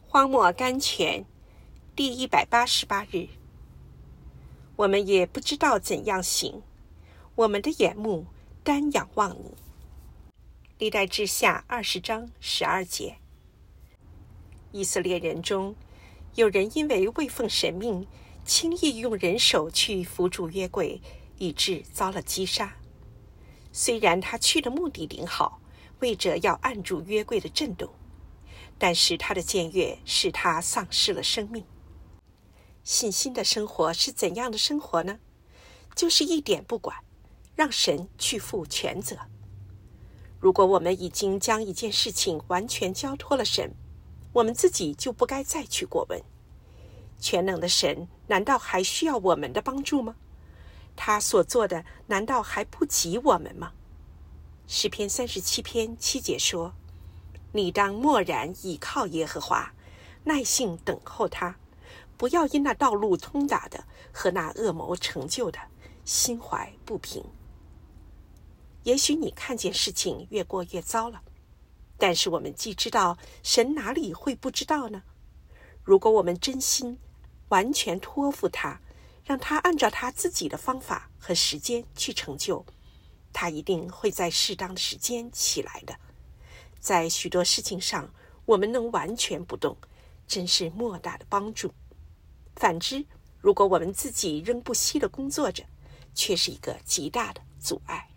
荒漠甘泉第188日，我们也不知道怎样行，我们的眼目单仰望你。历代志下20章12节。以色列人中有人因为未奉神命，轻易用人手去扶住约柜，以致遭了击杀。虽然他去的目的顶好，为着要按住约柜的震动，但是他的僭越使他丧失了生命。信心的生活是怎样的生活呢？就是一点不管，让神去负全责。如果我们已经将一件事情完全交托了神，我们自己就不该再去过问。全能的神难道还需要我们的帮助吗？他所做的难道还不及我们吗？诗篇37篇7节说，你当默然倚靠耶和华，耐性等候他，不要因那道路通达的和那恶谋成就的心怀不平。也许你看见事情越过越糟了，但是我们既知道，神哪里会不知道呢？如果我们真心完全托付他，让他按照他自己的方法和时间去成就，他一定会在适当的时间起来的。在许多事情上，我们能完全不动，真是莫大的帮助。反之，如果我们自己仍不息地工作着，却是一个极大的阻碍。